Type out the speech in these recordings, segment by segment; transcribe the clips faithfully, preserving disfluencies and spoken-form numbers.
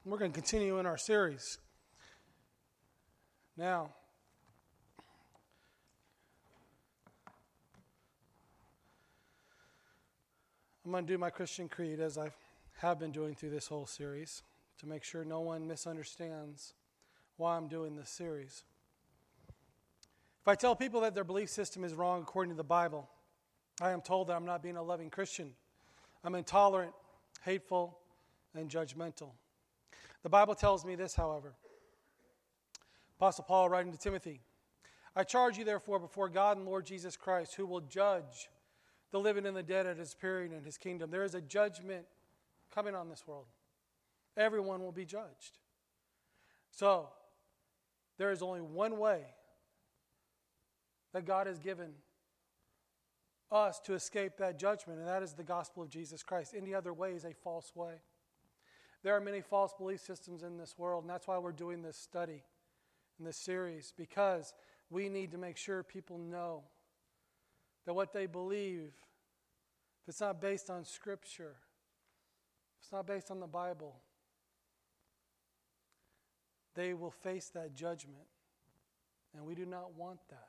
We're going to continue in our series. Now, I'm going to do my Christian creed as I have been doing through this whole series to make sure no one misunderstands why I'm doing this series. If I tell people that their belief system is wrong according to the Bible, I am told that I'm not being a loving Christian. I'm intolerant, hateful, and judgmental. The Bible tells me this, however. Apostle Paul writing to Timothy, I charge you therefore before God and Lord Jesus Christ, who will judge the living and the dead at his period in his kingdom. There is a judgment coming on this world. Everyone will be judged. So, there is only one way that God has given us to escape that judgment, and that is the gospel of Jesus Christ. Any other way is a false way. There are many false belief systems in this world, and that's why we're doing this study in this series, because we need to make sure people know that what they believe, if it's not based on Scripture, if it's not based on the Bible, they will face that judgment, and we do not want that.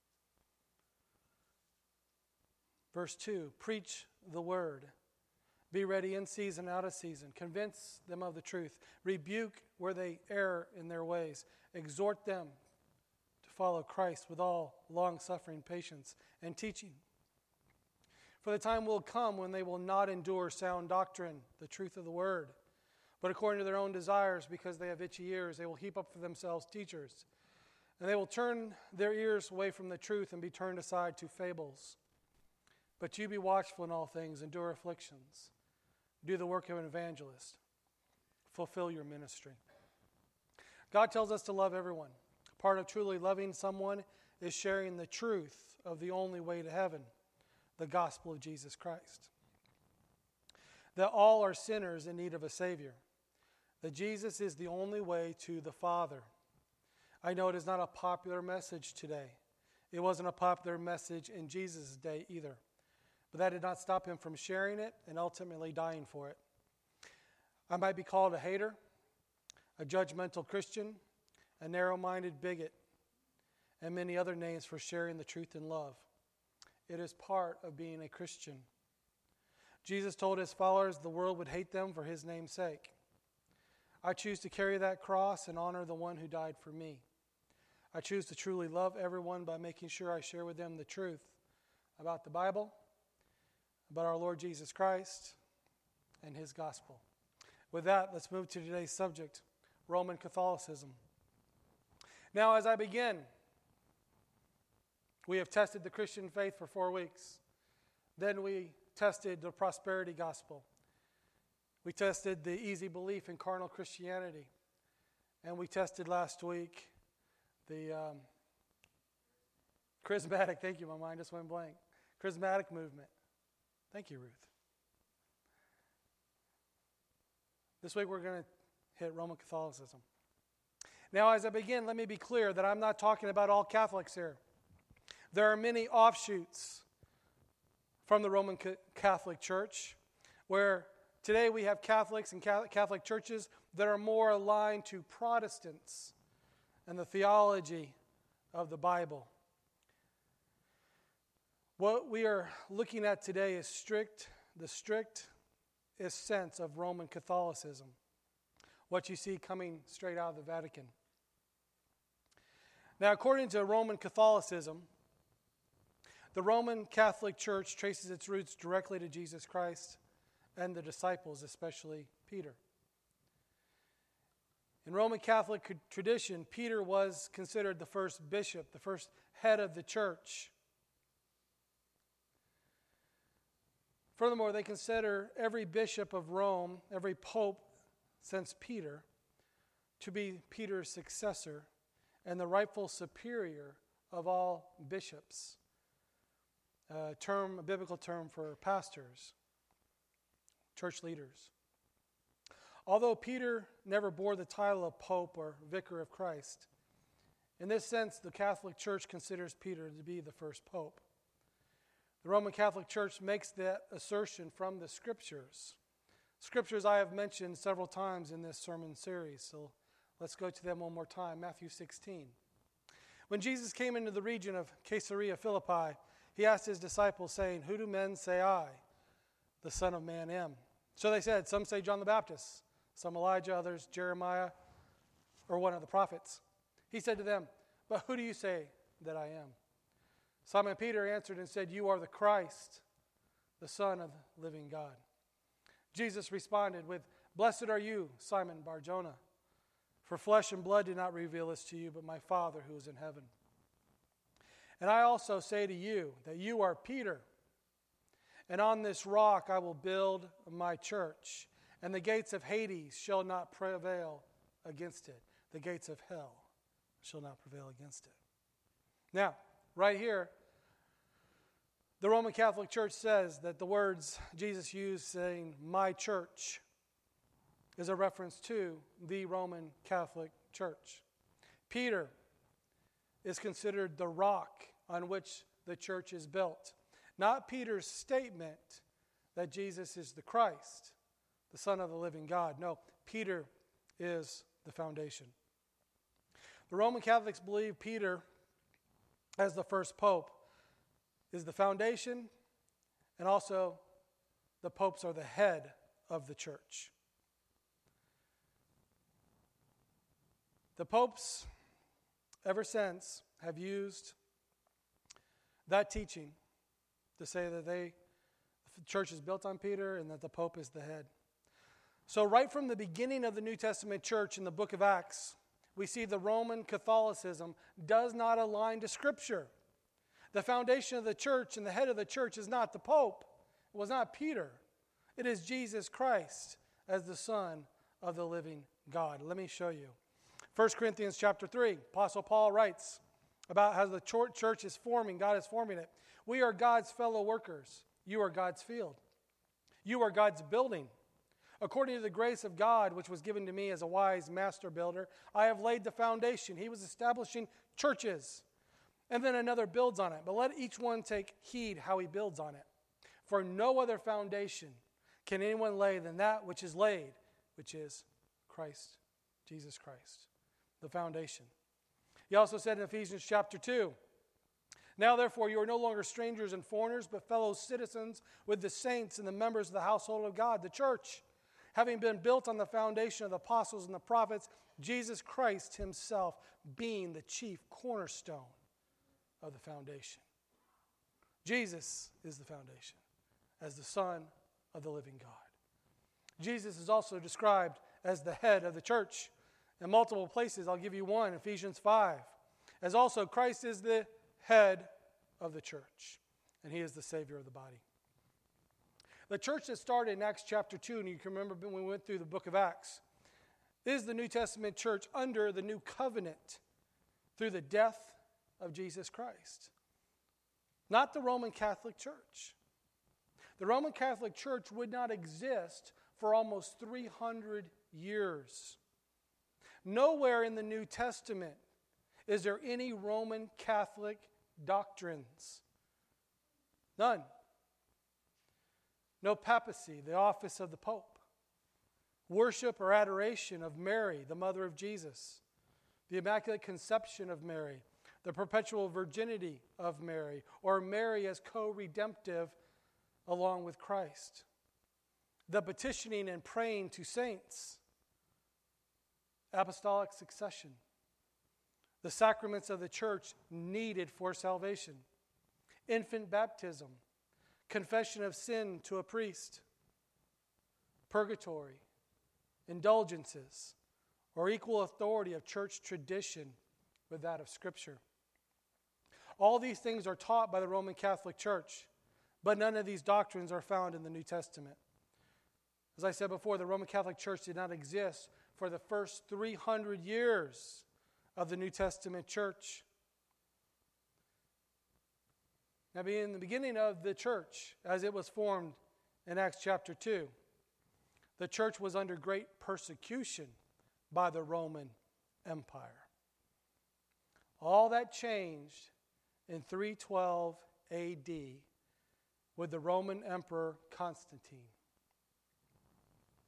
Verse two, preach the word. Be ready in season, out of season. Convince them of the truth. Rebuke where they err in their ways. Exhort them to follow Christ with all long-suffering patience and teaching. For the time will come when they will not endure sound doctrine, the truth of the word, but according to their own desires, because they have itchy ears, they will heap up for themselves teachers. And they will turn their ears away from the truth and be turned aside to fables. But you be watchful in all things, endure afflictions. Do the work of an evangelist. Fulfill your ministry. God tells us to love everyone. Part of truly loving someone is sharing the truth of the only way to heaven, the gospel of Jesus Christ. That all are sinners in need of a Savior. That Jesus is the only way to the Father. I know it is not a popular message today. It wasn't a popular message in Jesus' day either. But that did not stop him from sharing it and ultimately dying for it. I might be called a hater, a judgmental Christian, a narrow-minded bigot, and many other names for sharing the truth in love. It is part of being a Christian. Jesus told his followers the world would hate them for his name's sake. I choose to carry that cross and honor the one who died for me. I choose to truly love everyone by making sure I share with them the truth about the Bible, about our Lord Jesus Christ, and his gospel. With that, let's move to today's subject, Roman Catholicism. Now, as I begin, we have tested the Christian faith for four weeks. Then we tested the prosperity gospel. We tested the easy belief in carnal Christianity. And we tested last week the um, charismatic, thank you, my mind just went blank, charismatic movement. Thank you, Ruth. This week we're going to hit Roman Catholicism. Now, as I begin, let me be clear that I'm not talking about all Catholics here. There are many offshoots from the Roman Catholic Church, where today we have Catholics and Catholic churches that are more aligned to Protestants and the theology of the Bible. What we are looking at today is strict, the strictest sense of Roman Catholicism, what you see coming straight out of the Vatican. Now, according to Roman Catholicism, the Roman Catholic Church traces its roots directly to Jesus Christ and the disciples, especially Peter. In Roman Catholic tradition, Peter was considered the first bishop, the first head of the church. Furthermore, they consider every bishop of Rome, every pope since Peter, to be Peter's successor and the rightful superior of all bishops. A term, a biblical term for pastors, church leaders. Although Peter never bore the title of pope or vicar of Christ, in this sense, the Catholic Church considers Peter to be the first pope. The Roman Catholic Church makes that assertion from the Scriptures. scriptures I have mentioned several times in this sermon series, so let's go to them one more time. Matthew sixteen. When Jesus came into the region of Caesarea Philippi, he asked his disciples, saying, "Who do men say I, the Son of Man, am?" So they said, "Some say John the Baptist, some Elijah, others Jeremiah, or one of the prophets." He said to them, "But who do you say that I am?" Simon Peter answered and said, "You are the Christ, the Son of the living God." Jesus responded with, "Blessed are you, Simon Bar-Jonah, for flesh and blood did not reveal this to you, but my Father who is in heaven. And I also say to you that you are Peter, and on this rock I will build my church, and the gates of Hades shall not prevail against it." The gates of hell shall not prevail against it. Now, right here, the Roman Catholic Church says that the words Jesus used saying, "my church," is a reference to the Roman Catholic Church. Peter is considered the rock on which the church is built. Not Peter's statement that Jesus is the Christ, the Son of the living God. No, Peter is the foundation. The Roman Catholics believe Peter, as the first pope, is the foundation, and also the popes are the head of the church. The popes, ever since, have used that teaching to say that they, the church is built on Peter and that the pope is the head. So right from the beginning of the New Testament church in the book of Acts, we see the Roman Catholicism does not align to Scripture. The foundation of the church and the head of the church is not the pope. It was not Peter. It is Jesus Christ as the Son of the living God. Let me show you. First Corinthians chapter three, Apostle Paul writes about how the church is forming, God is forming it. "We are God's fellow workers. You are God's field. You are God's building. According to the grace of God, which was given to me as a wise master builder, I have laid the foundation." He was establishing churches. And then another builds on it. But let each one take heed how he builds on it. For no other foundation can anyone lay than that which is laid, which is Christ, Jesus Christ, the foundation. He also said in Ephesians chapter two, "Now therefore you are no longer strangers and foreigners, but fellow citizens with the saints and the members of the household of God, the church, having been built on the foundation of the apostles and the prophets, Jesus Christ himself being the chief cornerstone of the foundation." Jesus is the foundation as the Son of the living God. Jesus is also described as the head of the church in multiple places. I'll give you one, Ephesians five. As also Christ is the head of the church, and he is the Savior of the body. The church that started in Acts chapter two, and you can remember when we went through the book of Acts, is the New Testament church under the new covenant through the death of Jesus Christ. Not the Roman Catholic Church. The Roman Catholic Church would not exist for almost three hundred years. Nowhere in the New Testament is there any Roman Catholic doctrines. None. No papacy, the office of the Pope. Worship or adoration of Mary, the mother of Jesus. The Immaculate Conception of Mary. The perpetual virginity of Mary, or Mary as co-redemptive along with Christ. The petitioning and praying to saints. Apostolic succession. The sacraments of the church needed for salvation. Infant baptism. Confession of sin to a priest. Purgatory. Indulgences. Or equal authority of church tradition with that of Scripture. All these things are taught by the Roman Catholic Church, but none of these doctrines are found in the New Testament. As I said before, the Roman Catholic Church did not exist for the first three hundred years of the New Testament church. Now, in the beginning of the church, as it was formed in Acts chapter two, the church was under great persecution by the Roman Empire. All that changed in three twelve A D with the Roman Emperor Constantine.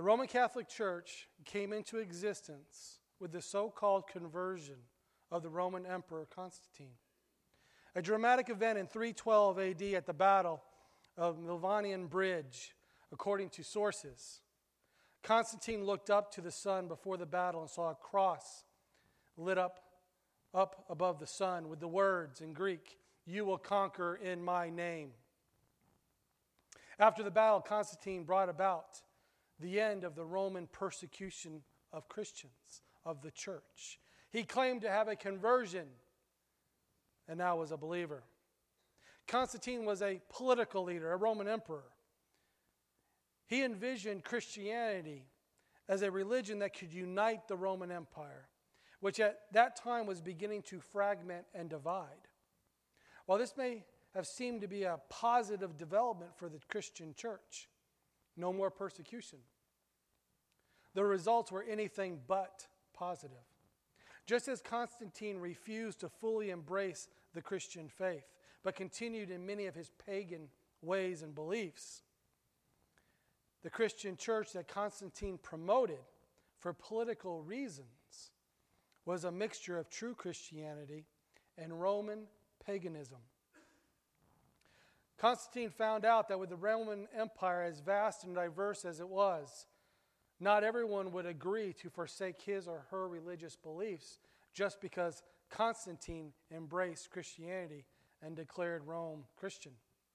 The Roman Catholic Church came into existence with the so-called conversion of the Roman Emperor Constantine. A dramatic event in three twelve A D at the Battle of Milvian Bridge, according to sources. Constantine looked up to the sun before the battle and saw a cross lit up, up above the sun with the words in Greek, "You will conquer in my name." After the battle, Constantine brought about the end of the Roman persecution of Christians, of the church. He claimed to have a conversion and now was a believer. Constantine was a political leader, a Roman emperor. He envisioned Christianity as a religion that could unite the Roman Empire, which at that time was beginning to fragment and divide. While this may have seemed to be a positive development for the Christian church, no more persecution, the results were anything but positive. Just as Constantine refused to fully embrace the Christian faith, but continued in many of his pagan ways and beliefs, the Christian church that Constantine promoted for political reasons was a mixture of true Christianity and Roman paganism. Constantine found out that with the Roman Empire as vast and diverse as it was, not everyone would agree to forsake his or her religious beliefs just because Constantine embraced Christianity and declared Rome Christian.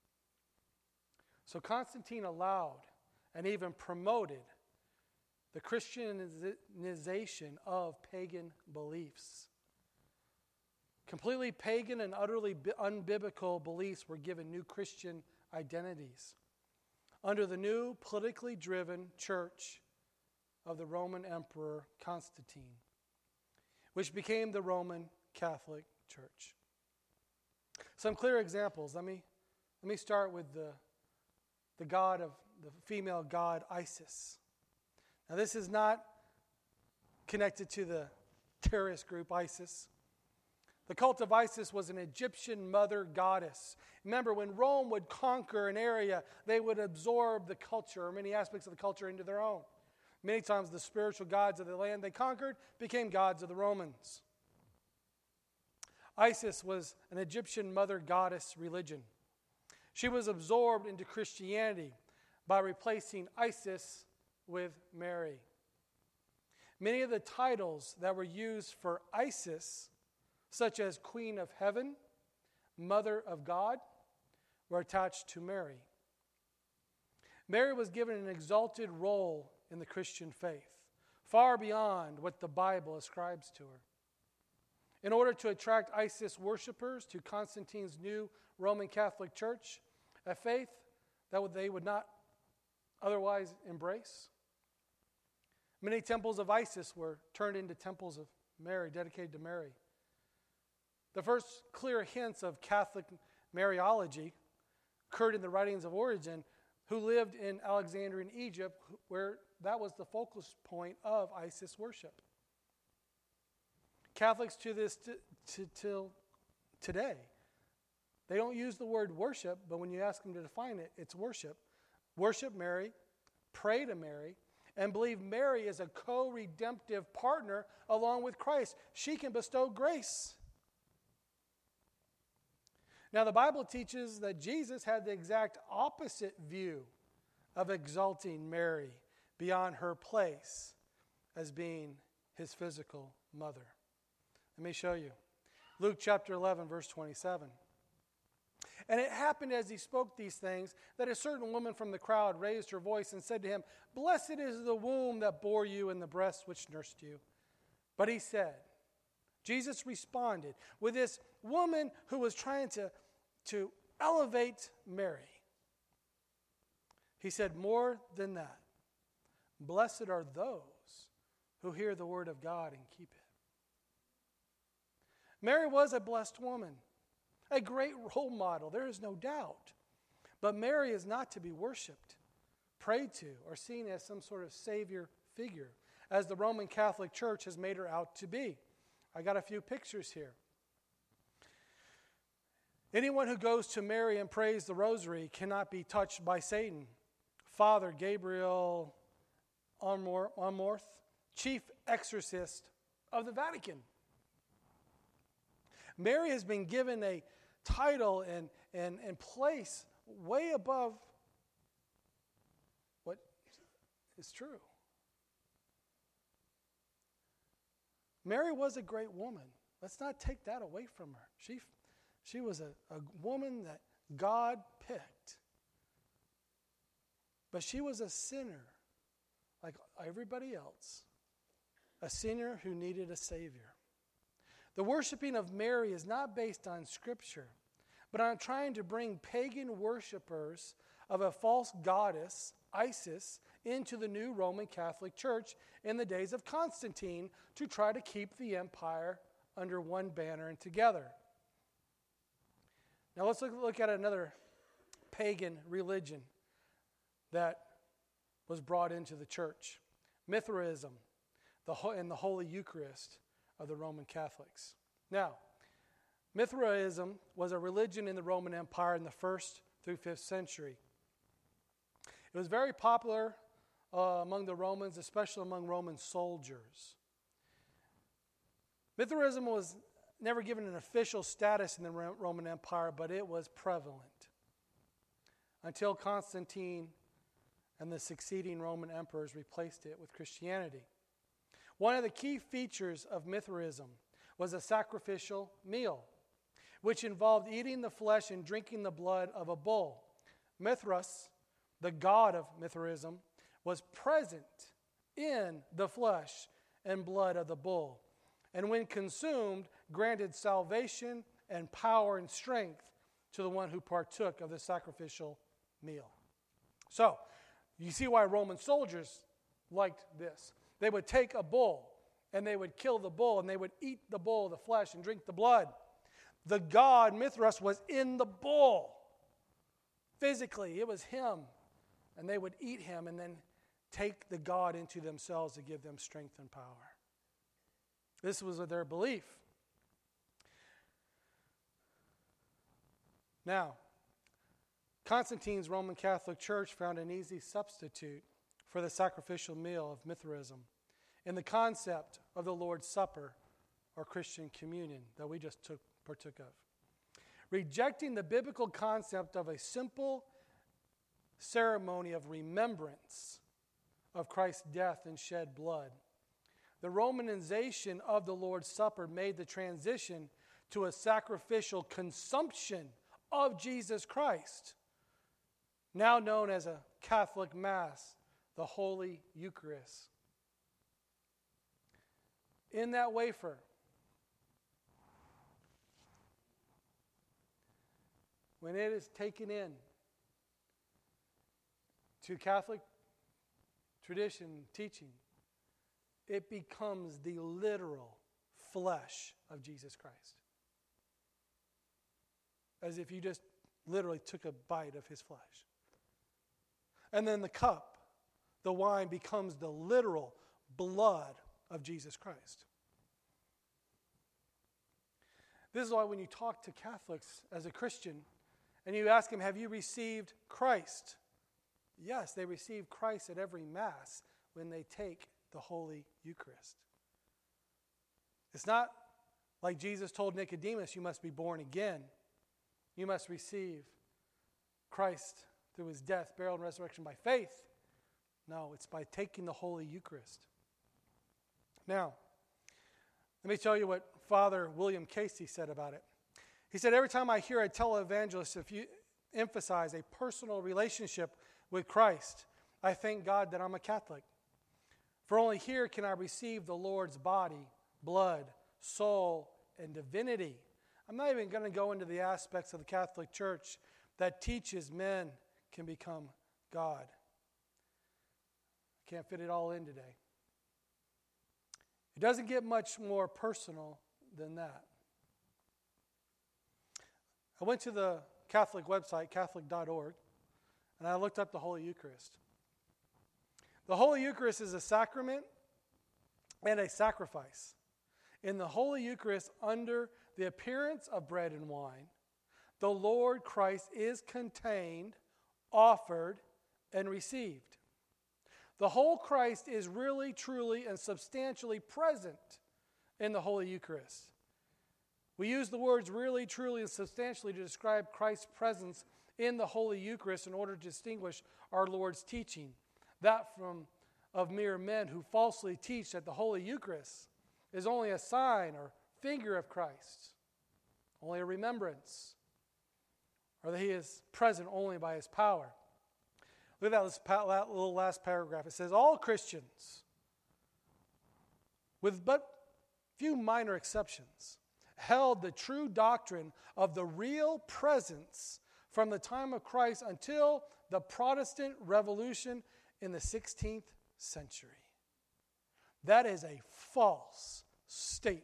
So Constantine allowed and even promoted the Christianization of pagan beliefs. Completely pagan and utterly unbiblical beliefs were given new Christian identities under the new politically driven church of the Roman Emperor Constantine, which became the Roman Catholic Church. Some clear examples. Let me, let me start with the, the god of the female god Isis. Now, this is not connected to the terrorist group ISIS. The cult of Isis was an Egyptian mother goddess. Remember, when Rome would conquer an area, they would absorb the culture or many aspects of the culture into their own. Many times the spiritual gods of the land they conquered became gods of the Romans. Isis was an Egyptian mother goddess religion. She was absorbed into Christianity by replacing Isis with Mary. Many of the titles that were used for Isis, such as Queen of Heaven, Mother of God, were attached to Mary. Mary was given an exalted role in the Christian faith, far beyond what the Bible ascribes to her. In order to attract Isis worshipers to Constantine's new Roman Catholic Church, a faith that they would not otherwise embrace, many temples of Isis were turned into temples of Mary, dedicated to Mary. The first clear hints of Catholic Mariology occurred in the writings of Origen, who lived in Alexandria in Egypt, where that was the focal point of Isis worship. Catholics to this t- t- till today, they don't use the word worship, but when you ask them to define it, it's worship. Worship Mary, pray to Mary, and believe Mary is a co-redemptive partner along with Christ. She can bestow grace. Now, the Bible teaches that Jesus had the exact opposite view of exalting Mary beyond her place as being his physical mother. Let me show you. Luke chapter eleven, verse twenty-seven. And it happened as he spoke these things that a certain woman from the crowd raised her voice and said to him, "Blessed is the womb that bore you and the breast which nursed you." But he said, Jesus responded with this woman who was trying to, to elevate Mary. He said, more than that, blessed are those who hear the word of God and keep it. Mary was a blessed woman, a great role model, there is no doubt. But Mary is not to be worshipped, prayed to, or seen as some sort of savior figure, as the Roman Catholic Church has made her out to be. I got a few pictures here. Anyone who goes to Mary and prays the rosary cannot be touched by Satan. Father Gabriel Amorth, chief exorcist of the Vatican. Mary has been given a title and, and, and place way above what is true. Mary was a great woman. Let's not take that away from her. She, she was a, a woman that God picked. But she was a sinner, like everybody else. A sinner who needed a Savior. The worshiping of Mary is not based on Scripture, but on trying to bring pagan worshipers of a false goddess, Isis, into the new Roman Catholic Church in the days of Constantine to try to keep the empire under one banner and together. Now let's look, look at another pagan religion that was brought into the church. Mithraism, the and the Holy Eucharist of the Roman Catholics. Now, Mithraism was a religion in the Roman Empire in the first through fifth century. It was very popular uh, among the Romans, especially among Roman soldiers. Mithraism was never given an official status in the Roman Empire, but it was prevalent until Constantine and the succeeding Roman emperors replaced it with Christianity. One of the key features of Mithraism was a sacrificial meal, which involved eating the flesh and drinking the blood of a bull. Mithras, the god of Mithraism, was present in the flesh and blood of the bull, and when consumed, granted salvation and power and strength to the one who partook of the sacrificial meal. So, you see why Roman soldiers liked this. They would take a bull, and they would kill the bull, and they would eat the bull, the flesh, and drink the blood. The god Mithras was in the bull. Physically, it was him. And they would eat him and then take the god into themselves to give them strength and power. This was their belief. Now, Constantine's Roman Catholic Church found an easy substitute for the sacrificial meal of Mithraism in the concept of the Lord's Supper or Christian communion that we just took, partook of. Rejecting the biblical concept of a simple ceremony of remembrance of Christ's death and shed blood, the Romanization of the Lord's Supper made the transition to a sacrificial consumption of Jesus Christ, now known as a Catholic Mass, the Holy Eucharist. In that wafer, when it is taken in to Catholic tradition teaching, it becomes the literal flesh of Jesus Christ. As if you just literally took a bite of his flesh. And then the cup, the wine, becomes the literal blood of Jesus Christ. This is why when you talk to Catholics as a Christian and you ask them, have you received Christ? Yes, they receive Christ at every Mass when they take the Holy Eucharist. It's not like Jesus told Nicodemus, you must be born again. You must receive Christ through his death, burial, and resurrection by faith. No, it's by taking the Holy Eucharist. Now, let me tell you what Father William Casey said about it. He said, every time I hear a televangelist if you emphasize a personal relationship with Christ, I thank God that I'm a Catholic. For only here can I receive the Lord's body, blood, soul, and divinity. I'm not even going to go into the aspects of the Catholic Church that teaches men can become God. I can't fit it all in today. It doesn't get much more personal than that. I went to the Catholic website, catholic dot org, and I looked up the Holy Eucharist. The Holy Eucharist is a sacrament and a sacrifice. In the Holy Eucharist, under the appearance of bread and wine, the Lord Christ is contained, offered, and received. The whole Christ is really, truly, and substantially present in the Holy Eucharist. We use the words really, truly, and substantially to describe Christ's presence in the Holy Eucharist in order to distinguish our Lord's teaching. That from of mere men who falsely teach that the Holy Eucharist is only a sign or figure of Christ, only a remembrance, or that he is present only by his power. Look at that little last paragraph. It says, all Christians, with but few minor exceptions, held the true doctrine of the real presence from the time of Christ until the Protestant Revolution in the sixteenth century. That is a false statement.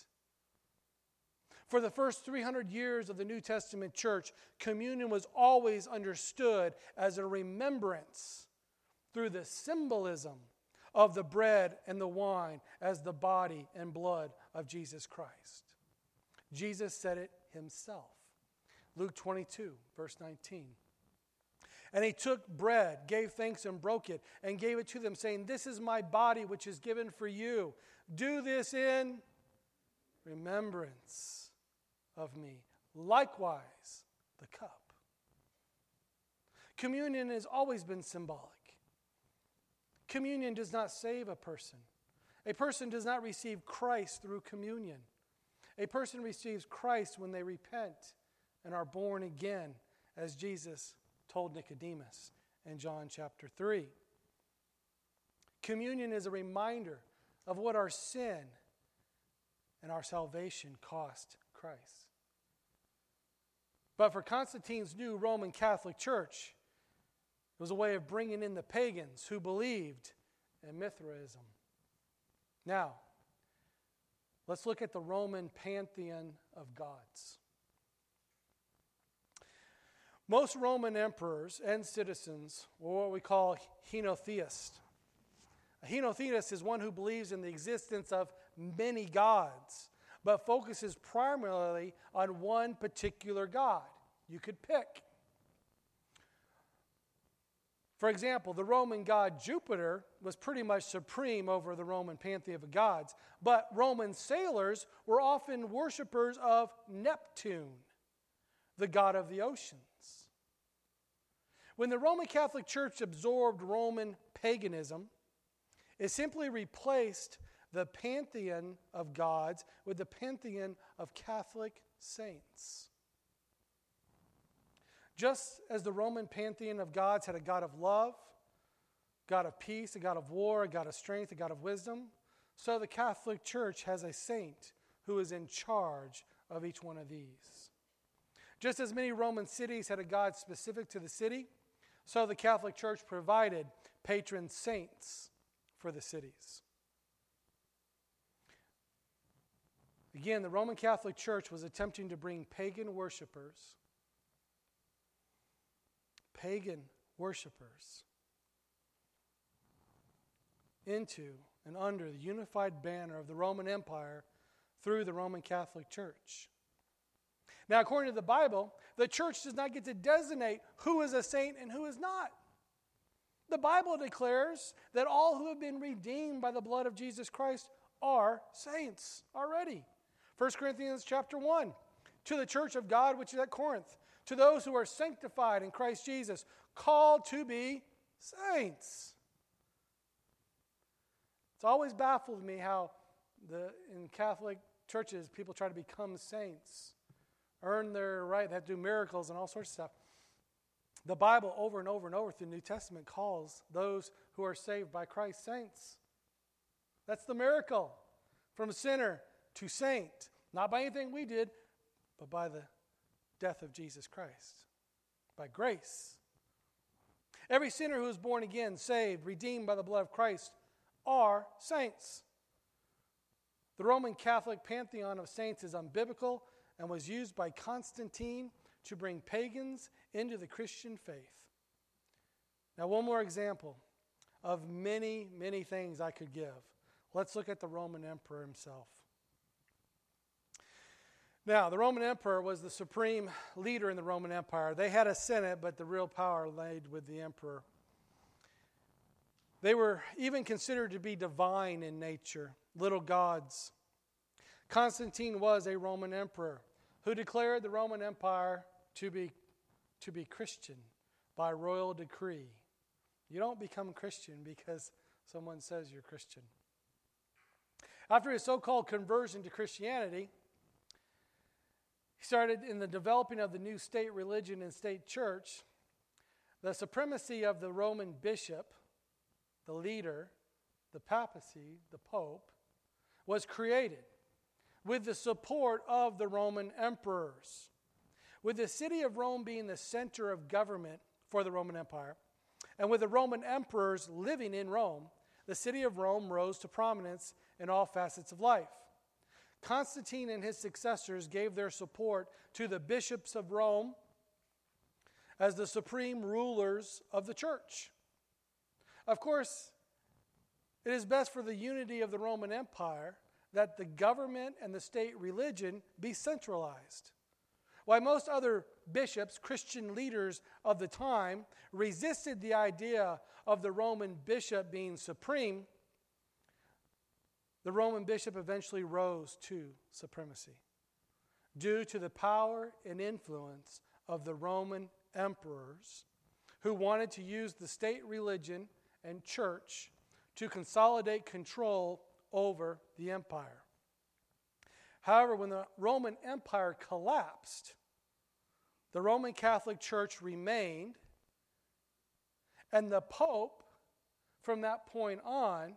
For the first three hundred years of the New Testament church, communion was always understood as a remembrance through the symbolism of the bread and the wine as the body and blood of Jesus Christ. Jesus said it himself. Luke twenty-two, verse nineteen. And he took bread, gave thanks, and broke it, and gave it to them, saying, this is my body, which is given for you. Do this in remembrance of me. Likewise, the cup. Communion has always been symbolic. Communion does not save a person. A person does not receive Christ through communion. A person receives Christ when they repent and are born again, as Jesus told Nicodemus in John chapter three. Communion is a reminder of what our sin and our salvation cost Christ. But for Constantine's new Roman Catholic Church, it was a way of bringing in the pagans who believed in Mithraism. Now, let's look at the Roman pantheon of gods. Most Roman emperors and citizens were what we call henotheists. A henotheist is one who believes in the existence of many gods, but focuses primarily on one particular god. You could pick. For example, the Roman god Jupiter was pretty much supreme over the Roman pantheon of gods, but Roman sailors were often worshipers of Neptune, the god of the oceans. When the Roman Catholic Church absorbed Roman paganism, it simply replaced the pantheon of gods with the pantheon of Catholic saints. Just as the Roman pantheon of gods had a God of love, God of peace, a God of war, a God of strength, a God of wisdom, so the Catholic Church has a saint who is in charge of each one of these. Just as many Roman cities had a god specific to the city, so the Catholic Church provided patron saints for the cities. Again, the Roman Catholic Church was attempting to bring pagan worshipers, pagan worshipers, into and under the unified banner of the Roman Empire through the Roman Catholic Church. Now, according to the Bible, the church does not get to designate who is a saint and who is not. The Bible declares that all who have been redeemed by the blood of Jesus Christ are saints already. First Corinthians chapter one, to the church of God which is at Corinth, to those who are sanctified in Christ Jesus, called to be saints. It's always baffled me how the in Catholic churches people try to become saints, earn their right, they have to do miracles and all sorts of stuff. The Bible over and over and over through the New Testament calls those who are saved by Christ saints. That's the miracle. From sinner to saint. Not by anything we did, but by the death of Jesus Christ. By grace. Every sinner who is born again, saved, redeemed by the blood of Christ, are saints. The Roman Catholic pantheon of saints is unbiblical and was used by Constantine to bring pagans into the Christian faith. Now, one more example of many, many things I could give. Let's look at the Roman emperor himself. Now, the Roman emperor was the supreme leader in the Roman Empire. They had a senate, but the real power laid with the emperor. They were even considered to be divine in nature, little gods. Constantine was a Roman emperor who declared the Roman Empire to be, to be Christian by royal decree. You don't become Christian because someone says you're Christian. After his so-called conversion to Christianity, he started in the developing of the new state religion and state church. The supremacy of the Roman bishop, the leader, the papacy, the pope, was created with the support of the Roman emperors. With the city of Rome being the center of government for the Roman Empire, and with the Roman emperors living in Rome, the city of Rome rose to prominence in all facets of life. Constantine and his successors gave their support to the bishops of Rome as the supreme rulers of the church. Of course, it is best for the unity of the Roman Empire that the government and the state religion be centralized. While most other bishops, Christian leaders of the time, resisted the idea of the Roman bishop being supreme, the Roman bishop eventually rose to supremacy due to the power and influence of the Roman emperors who wanted to use the state religion and church to consolidate control over the empire. However, when the Roman Empire collapsed, the Roman Catholic Church remained, and the Pope, from that point on,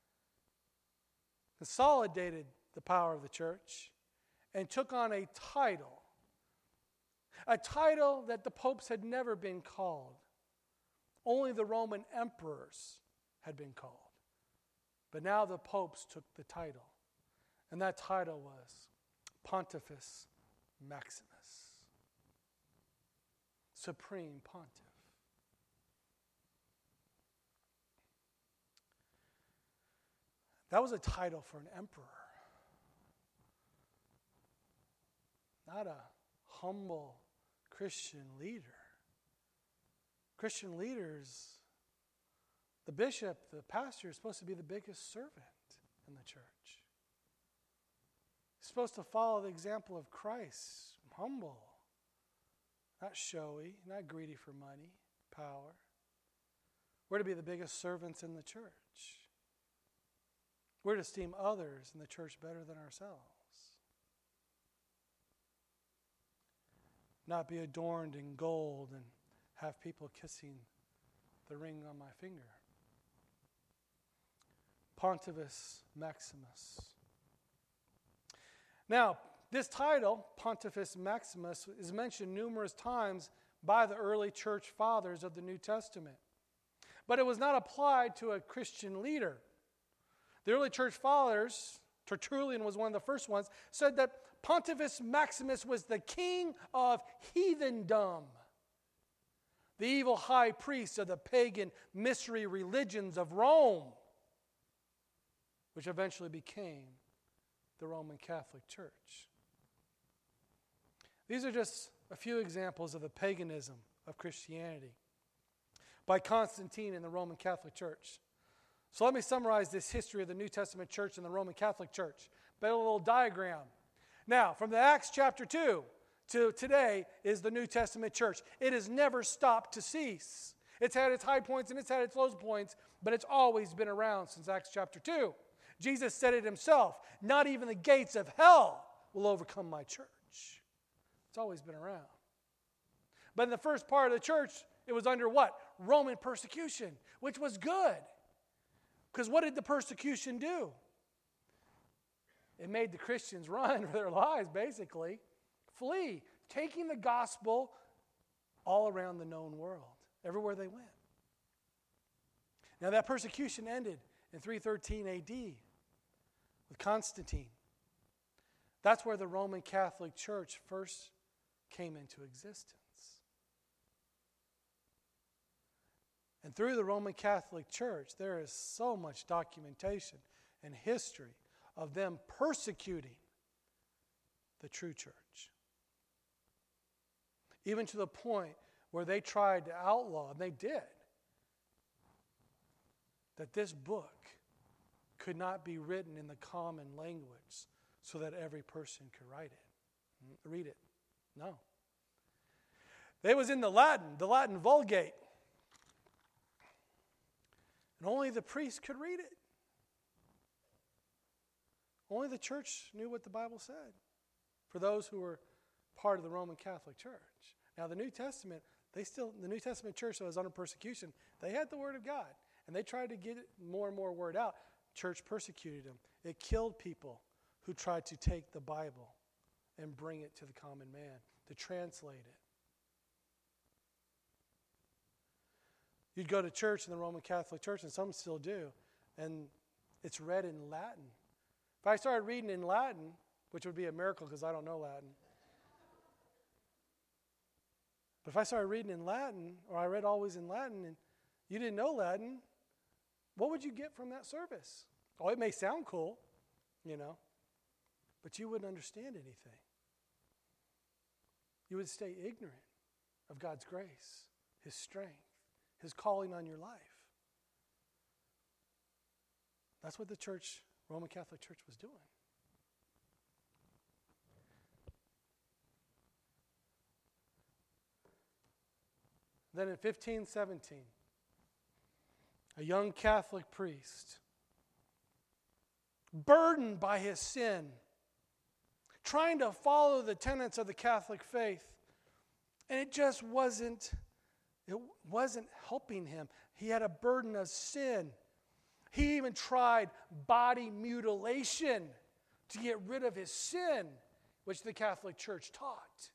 consolidated the power of the church and took on a title, a title that the popes had never been called. Only the Roman emperors had been called. But now the popes took the title, and that title was Pontifex Maximus, Supreme Pontiff. That was a title for an emperor, not a humble Christian leader. Christian leaders, the bishop, the pastor, is supposed to be the biggest servant in the church. He's supposed to follow the example of Christ, humble, not showy, not greedy for money, power. We're to be the biggest servants in the church. We're to esteem others in the church better than ourselves. Not be adorned in gold and have people kissing the ring on my finger. Pontifex Maximus. Now, this title, Pontifex Maximus, is mentioned numerous times by the early church fathers of the New Testament. But it was not applied to a Christian leader. The early church fathers, Tertullian was one of the first ones, said that Pontifex Maximus was the king of heathendom, the evil high priest of the pagan mystery religions of Rome, which eventually became the Roman Catholic Church. These are just a few examples of the paganism of Christianity by Constantine and the Roman Catholic Church. So let me summarize this history of the New Testament church and the Roman Catholic Church by a little diagram. Now, from the Acts chapter two to today is the New Testament church. It has never stopped to cease. It's had its high points and it's had its low points, but it's always been around since Acts chapter two. Jesus said it himself, not even the gates of hell will overcome my church. It's always been around. But in the first part of the church, it was under what? Roman persecution, which was good. Because what did the persecution do? It made the Christians run for their lives, basically. Flee, taking the gospel all around the known world, everywhere they went. Now that persecution ended in three thirteen A D with Constantine. That's where the Roman Catholic Church first came into existence. And through the Roman Catholic Church, there is so much documentation and history of them persecuting the true church. Even to the point where they tried to outlaw, and they did, that this book could not be written in the common language so that every person could write it, read it. No. It was in the Latin, the Latin Vulgate. And only the priest could read it. Only the church knew what the Bible said for those who were part of the Roman Catholic Church. Now the New Testament, they still the New Testament church that was under persecution, they had the Word of God. And they tried to get more and more word out. Church persecuted them. It killed people who tried to take the Bible and bring it to the common man, to translate it. You'd go to church in the Roman Catholic Church, and some still do, and it's read in Latin. If I started reading in Latin, which would be a miracle because I don't know Latin, but if I started reading in Latin, or I read always in Latin, and you didn't know Latin, what would you get from that service? Oh, it may sound cool, you know, but you wouldn't understand anything. You would stay ignorant of God's grace, His strength, His calling on your life. That's what the church, Roman Catholic Church, was doing. Then in fifteen seventeen, a young Catholic priest, burdened by his sin, trying to follow the tenets of the Catholic faith, and it just wasn't, it wasn't helping him. He had a burden of sin. He even tried body mutilation to get rid of his sin, which the Catholic Church taught.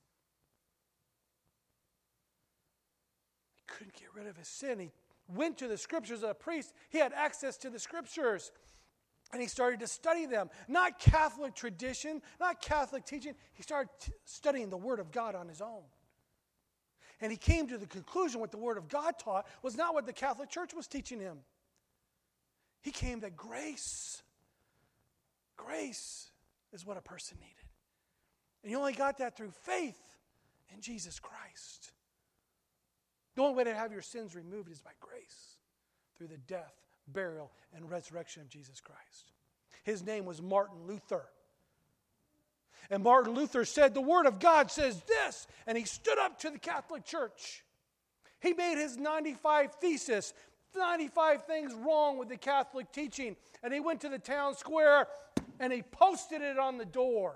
He couldn't get rid of his sin. He went to the Scriptures as a priest. He had access to the Scriptures. And he started to study them. Not Catholic tradition, not Catholic teaching. He started t- studying the Word of God on his own. And he came to the conclusion what the Word of God taught was not what the Catholic Church was teaching him. He came that grace, grace is what a person needed. And you only got that through faith in Jesus Christ. The only way to have your sins removed is by grace, through the death, burial, and resurrection of Jesus Christ. His name was Martin Luther. And Martin Luther said, the Word of God says this, and he stood up to the Catholic Church. He made his ninety-five thesis, ninety-five things wrong with the Catholic teaching, and he went to the town square and he posted it on the door.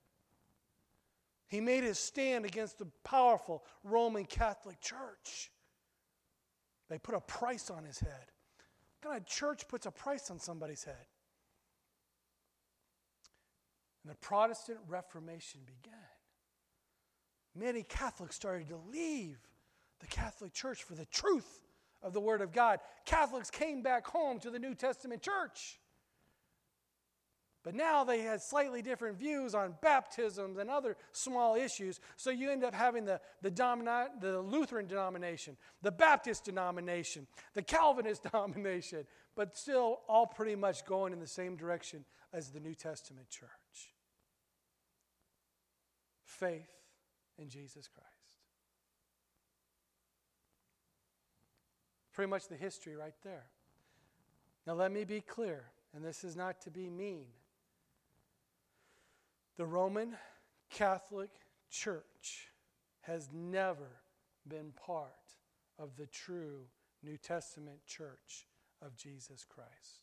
He made his stand against the powerful Roman Catholic Church. They put a price on his head. What kind of church puts a price on somebody's head? And the Protestant Reformation began. Many Catholics started to leave the Catholic Church for the truth of the Word of God. Catholics came back home to the New Testament church. But now they had slightly different views on baptisms and other small issues. So you end up having the, the, domina- the Lutheran denomination, the Baptist denomination, the Calvinist denomination, but still all pretty much going in the same direction as the New Testament church. Faith in Jesus Christ. Pretty much the history right there. Now let me be clear, and this is not to be mean. The Roman Catholic Church has never been part of the true New Testament church of Jesus Christ.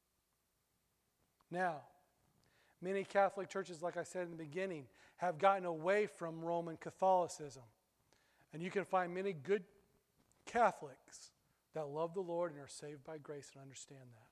Now, many Catholic churches, like I said in the beginning, have gotten away from Roman Catholicism. And you can find many good Catholics that love the Lord and are saved by grace and understand that.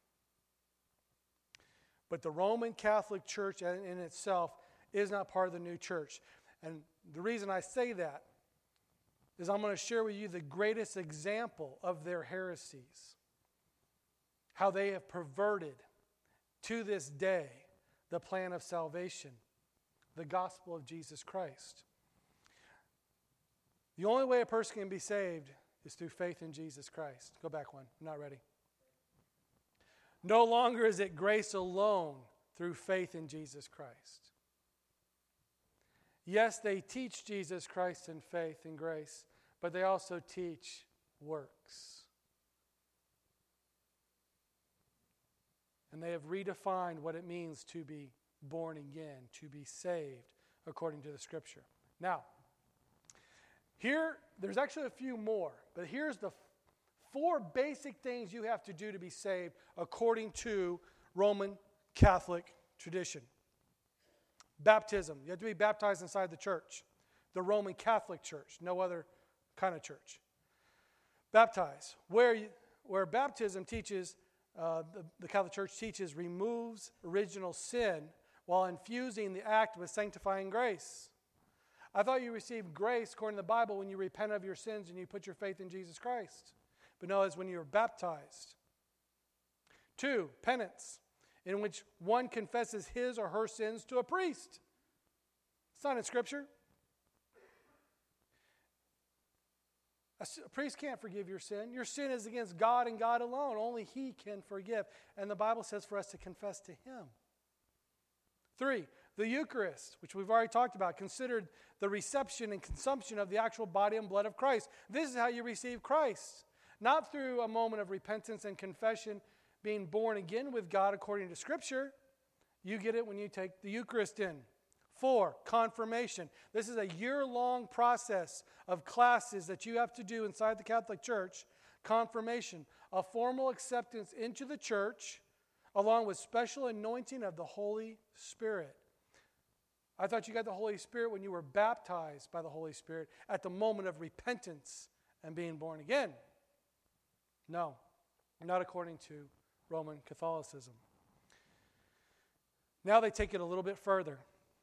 But the Roman Catholic Church in itself is not part of the new church. And the reason I say that is I'm going to share with you the greatest example of their heresies. How they have perverted to this day the plan of salvation, the gospel of Jesus Christ. The only way a person can be saved is through faith in Jesus Christ. Go back one. I'm not ready. No longer is it grace alone through faith in Jesus Christ. Yes, they teach Jesus Christ in faith and grace, but they also teach works. And they have redefined what it means to be born again, to be saved, according to the Scripture. Now, here, there's actually a few more, but here's the four basic things you have to do to be saved according to Roman Catholic tradition. Baptism. You have to be baptized inside the church, the Roman Catholic Church, no other kind of church. Baptize. Where, you, where baptism teaches, uh, the, the Catholic Church teaches, removes original sin while infusing the act with sanctifying grace. I thought you received grace according to the Bible when you repent of your sins and you put your faith in Jesus Christ. But no, it's when you're baptized. Two, penance, in which one confesses his or her sins to a priest. It's not in Scripture. A priest can't forgive your sin. Your sin is against God and God alone. Only He can forgive. And the Bible says for us to confess to Him. Three, the Eucharist, which we've already talked about, considered the reception and consumption of the actual body and blood of Christ. This is how you receive Christ. Not through a moment of repentance and confession, being born again with God according to Scripture. You get it when you take the Eucharist in. Four, confirmation. This is a year-long process of classes that you have to do inside the Catholic Church. Confirmation, a formal acceptance into the church, along with special anointing of the Holy Spirit. I thought you got the Holy Spirit when you were baptized by the Holy Spirit at the moment of repentance and being born again. No, not according to Roman Catholicism. Now they take it a little bit further.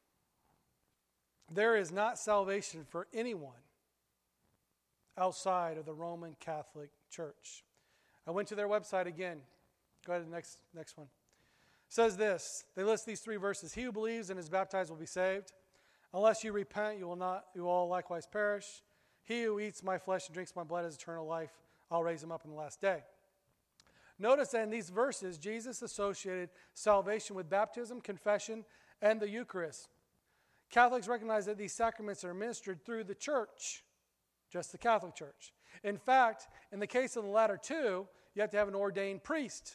There is not salvation for anyone outside of the Roman Catholic Church. I went to their website again. Go ahead to the next, next one. It says this. They list these three verses. He who believes and is baptized will be saved. Unless you repent, you will not. You will all likewise perish. He who eats my flesh and drinks my blood has eternal life. I'll raise him up in the last day. Notice that in these verses, Jesus associated salvation with baptism, confession, and the Eucharist. Catholics recognize that these sacraments are administered through the church, just the Catholic Church. In fact, in the case of the latter two, you have to have an ordained priest.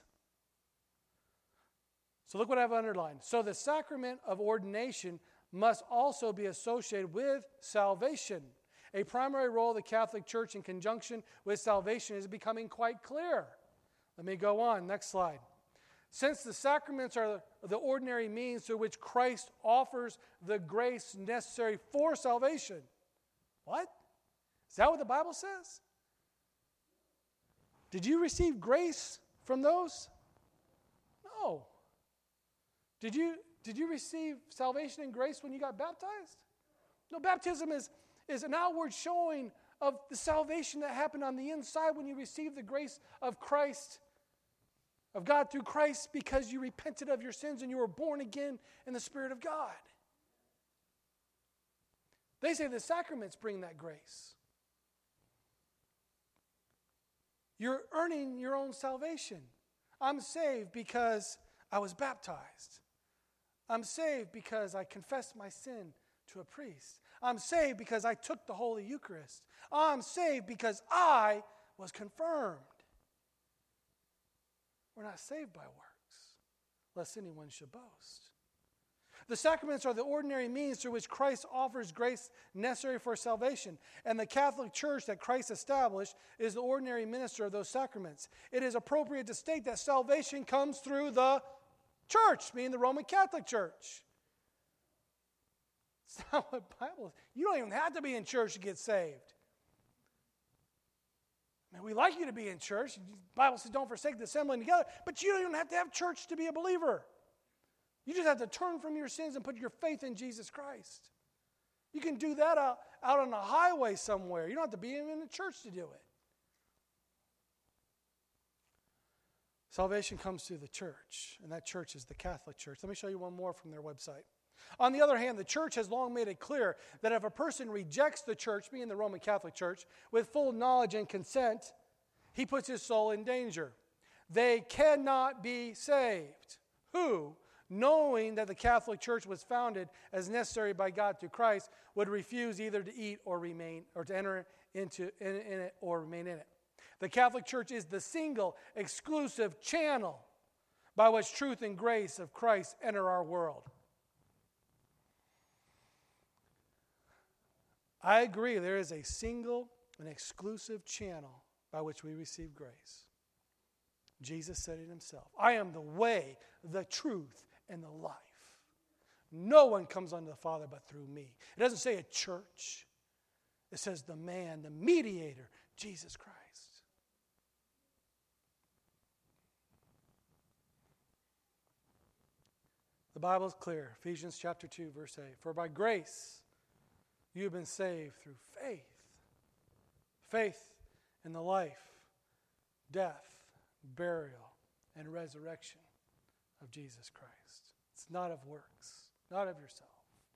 So look what I've underlined. So the sacrament of ordination must also be associated with salvation. A primary role of the Catholic Church in conjunction with salvation is becoming quite clear. Let me go on. Next slide. Since the sacraments are the ordinary means through which Christ offers the grace necessary for salvation. What? Is that what the Bible says? Did you receive grace from those? No. Did you, did you receive salvation and grace when you got baptized? No, baptism is, is an outward showing of the salvation that happened on the inside when you received the grace of Christ, of God through Christ, because you repented of your sins and you were born again in the Spirit of God. They say the sacraments bring that grace. You're earning your own salvation. I'm saved because I was baptized. I'm saved because I confessed my sin to a priest. I'm saved because I took the Holy Eucharist. I'm saved because I was confirmed. We're not saved by works, lest anyone should boast. The sacraments are the ordinary means through which Christ offers grace necessary for salvation. And the Catholic Church that Christ established is the ordinary minister of those sacraments. It is appropriate to state that salvation comes through the church, meaning the Roman Catholic Church. It's not what the Bible is. You don't even have to be in church to get saved. I mean, we like you to be in church. The Bible says don't forsake the assembling together, but you don't even have to have church to be a believer. You just have to turn from your sins and put your faith in Jesus Christ. You can do that out, out on a highway somewhere. You don't have to be in a church to do it. Salvation comes through the church, and that church is the Catholic Church. Let me show you one more from their website. On the other hand, the church has long made it clear that if a person rejects the church, being the Roman Catholic Church, with full knowledge and consent, he puts his soul in danger. They cannot be saved. Who, knowing that the Catholic Church was founded as necessary by God through Christ, would refuse either to eat or remain, or to enter into in, in it or remain in it. The Catholic Church is the single, exclusive channel by which truth and grace of Christ enter our world. I agree, there is a single and exclusive channel by which we receive grace. Jesus said it himself. I am the way, the truth, and the life. No one comes unto the Father but through me. It doesn't say a church. It says the man, the mediator, Jesus Christ. The Bible is clear. Ephesians chapter two, verse eight. For by grace you have been saved through faith. Faith in the life, death, burial, and resurrection of Jesus Christ. It's not of works, not of yourself.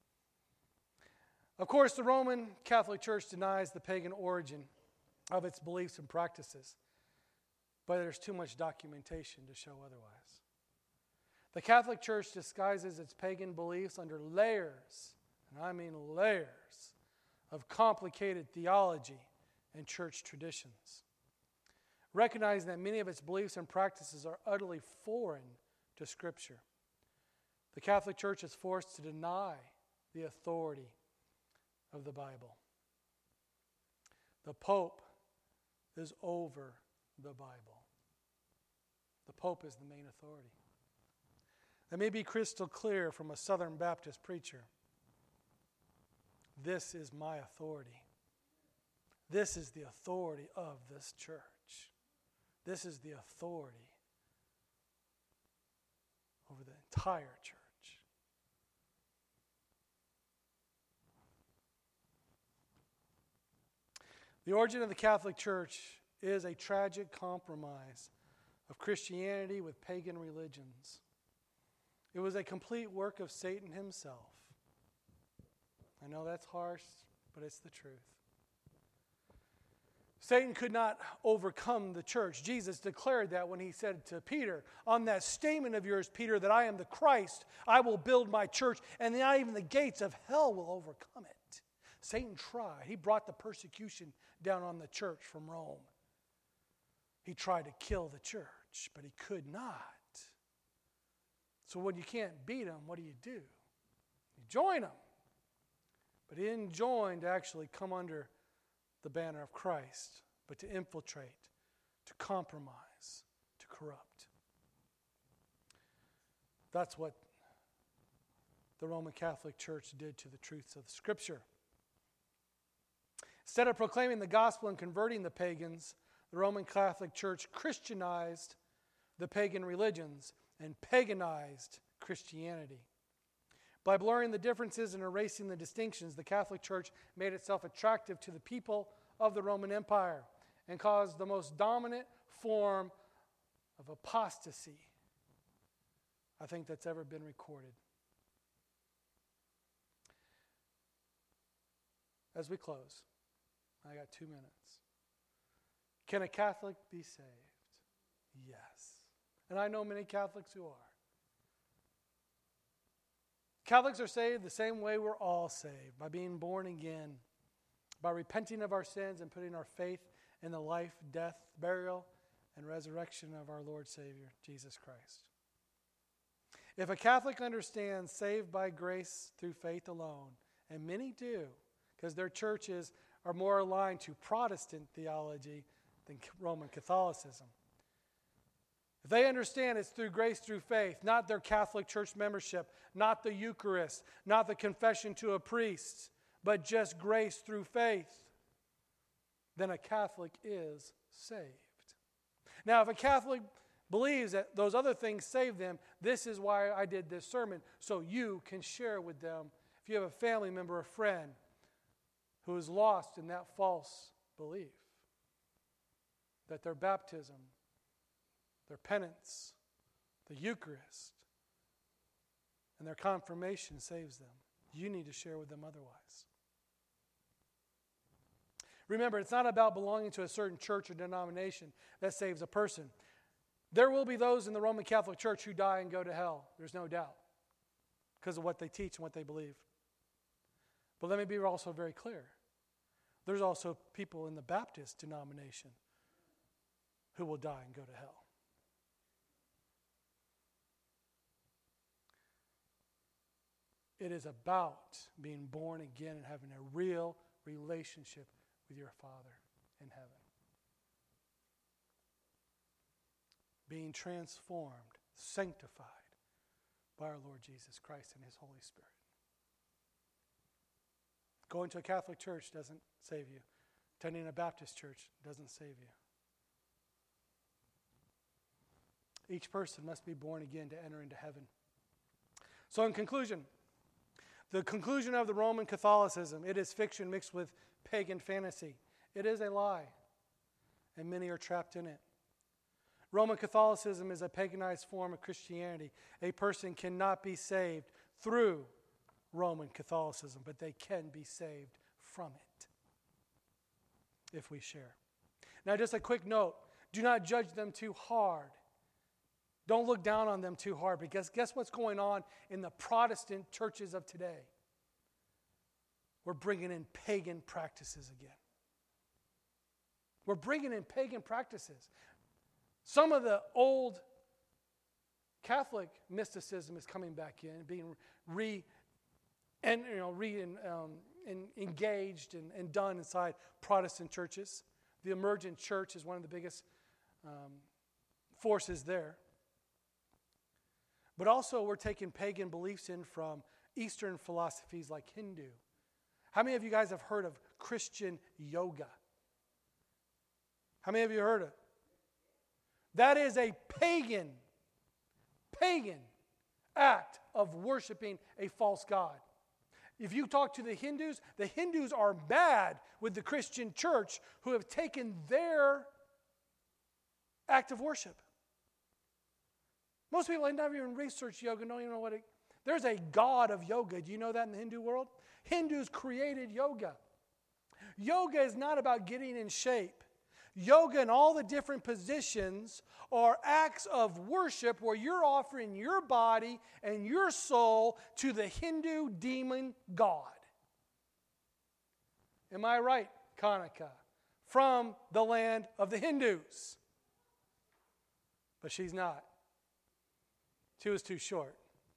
Of course, the Roman Catholic Church denies the pagan origin of its beliefs and practices, but there's too much documentation to show otherwise. The Catholic Church disguises its pagan beliefs under layers, and I mean layers, of complicated theology and church traditions. Recognizing that many of its beliefs and practices are utterly foreign to Scripture, the Catholic Church is forced to deny the authority of the Bible. The Pope is over the Bible. The Pope is the main authority. Let me be crystal clear from a Southern Baptist preacher. This is my authority. This is the authority of this church. This is the authority over the entire church. The origin of the Catholic Church is a tragic compromise of Christianity with pagan religions. It was a complete work of Satan himself. I know that's harsh, but it's the truth. Satan could not overcome the church. Jesus declared that when he said to Peter, on that statement of yours, Peter, that I am the Christ, I will build my church, and not even the gates of hell will overcome it. Satan tried. He brought the persecution down on the church from Rome. He tried to kill the church, but he could not. So when you can't beat him, what do you do? You join him. But he didn't join to actually come under the banner of Christ, but to infiltrate, to compromise, to corrupt. That's what the Roman Catholic Church did to the truths of the Scripture. Instead of proclaiming the gospel and converting the pagans, the Roman Catholic Church Christianized the pagan religions and paganized Christianity. By blurring the differences and erasing the distinctions, the Catholic Church made itself attractive to the people of the Roman Empire and caused the most dominant form of apostasy I think that's ever been recorded. As we close, I got two minutes. Can a Catholic be saved? Yes. And I know many Catholics who are. Catholics are saved the same way we're all saved, by being born again, by repenting of our sins and putting our faith in the life, death, burial, and resurrection of our Lord Savior, Jesus Christ. If a Catholic understands saved by grace through faith alone, and many do, because their churches are more aligned to Protestant theology than Roman Catholicism. If they understand it's through grace through faith, not their Catholic Church membership, not the Eucharist, not the confession to a priest, but just grace through faith, then a Catholic is saved. Now, if a Catholic believes that those other things save them, this is why I did this sermon, so you can share with them. If you have a family member, a friend, who is lost in that false belief, that their baptism, their penance, the Eucharist, and their confirmation saves them, you need to share with them otherwise. Remember, it's not about belonging to a certain church or denomination that saves a person. There will be those in the Roman Catholic Church who die and go to hell, there's no doubt, because of what they teach and what they believe. But let me be also very clear. There's also people in the Baptist denomination who will die and go to hell. It is about being born again and having a real relationship with your Father in heaven. Being transformed, sanctified by our Lord Jesus Christ and His Holy Spirit. Going to a Catholic church doesn't save you. Attending a Baptist church doesn't save you. Each person must be born again to enter into heaven. So in conclusion, the conclusion of the Roman Catholicism, it is fiction mixed with pagan fantasy. It is a lie, and many are trapped in it. Roman Catholicism is a paganized form of Christianity. A person cannot be saved through Roman Catholicism, but they can be saved from it if we share. Now, just a quick note. Do not judge them too hard. Don't look down on them too hard, because guess what's going on in the Protestant churches of today? We're bringing in pagan practices again. We're bringing in pagan practices. Some of the old Catholic mysticism is coming back in, being re, and you know, re um, in, engaged and, and done inside Protestant churches. The emergent church is one of the biggest um, forces there. But also we're taking pagan beliefs in from Eastern philosophies like Hindu. How many of you guys have heard of Christian yoga? How many of you heard it? That is a pagan, pagan act of worshiping a false god. If you talk to the Hindus, the Hindus are mad with the Christian church who have taken their act of worship. Most people have never even researched yoga, don't even know what it is. There's a god of yoga. Do you know that in the Hindu world? Hindus created yoga. Yoga is not about getting in shape. Yoga and all the different positions are acts of worship where you're offering your body and your soul to the Hindu demon god. Am I right, Kanika? From the land of the Hindus. But she's not. She was too short.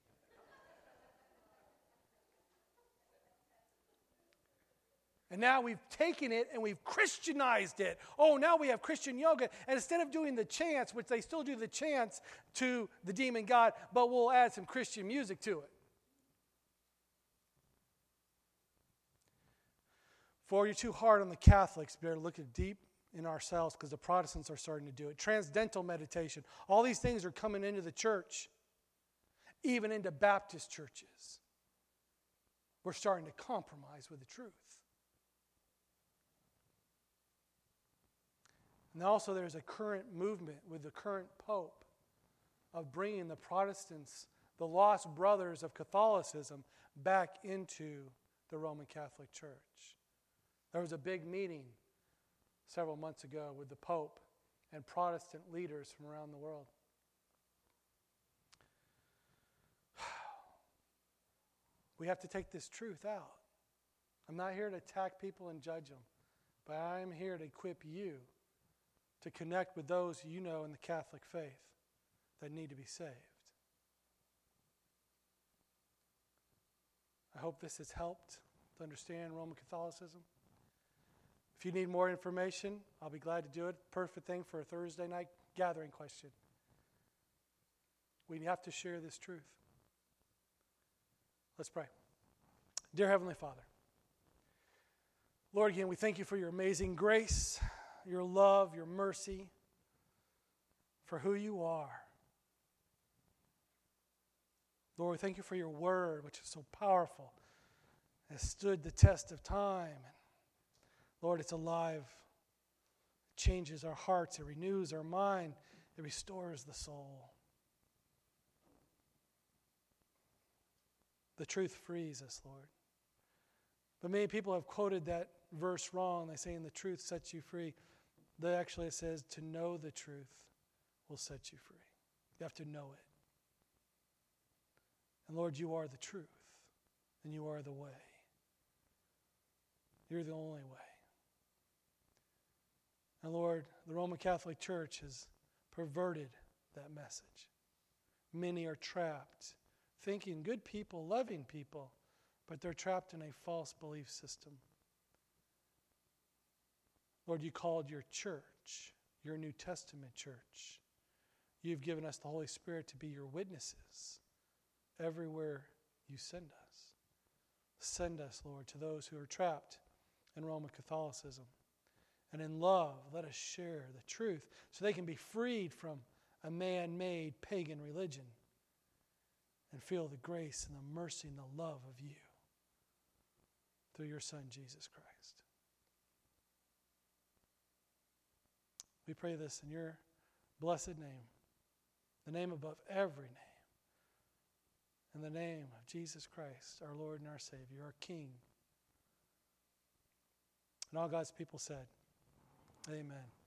And now we've taken it and we've Christianized it. Oh, now we have Christian yoga. And instead of doing the chants, which they still do the chants to the demon god, but we'll add some Christian music to it. For you're too hard on the Catholics, we better look at deep in ourselves, because the Protestants are starting to do it. Transcendental meditation. All these things are coming into the church, even into Baptist churches. We're starting to compromise with the truth. And also there's a current movement with the current Pope of bringing the Protestants, the lost brothers of Catholicism, back into the Roman Catholic Church. There was a big meeting several months ago with the Pope and Protestant leaders from around the world. We have to take this truth out. I'm not here to attack people and judge them, but I'm here to equip you to connect with those you know in the Catholic faith that need to be saved. I hope this has helped to understand Roman Catholicism. If you need more information, I'll be glad to do it. Perfect thing for a Thursday night gathering question. We have to share this truth. Let's pray. Dear Heavenly Father, Lord, again, we thank you for your amazing grace, your love, your mercy, for who you are. Lord, we thank you for your word, which is so powerful, has stood the test of time. And Lord, it's alive. It changes our hearts. It renews our mind. It restores the soul. The truth frees us, Lord. But many people have quoted that verse wrong. They say, "And the truth sets you free." That actually it says, "To know the truth will set you free." You have to know it. And Lord, you are the truth, and you are the way. You're the only way. And Lord, the Roman Catholic Church has perverted that message. Many are trapped thinking, good people, loving people, but they're trapped in a false belief system. Lord, you called your church, your New Testament church. You've given us the Holy Spirit to be your witnesses everywhere you send us. Send us, Lord, to those who are trapped in Roman Catholicism. And in love, let us share the truth so they can be freed from a man-made pagan religion and feel the grace and the mercy and the love of you through your Son, Jesus Christ. We pray this in your blessed name, the name above every name, in the name of Jesus Christ, our Lord and our Savior, our King. And all God's people said, amen.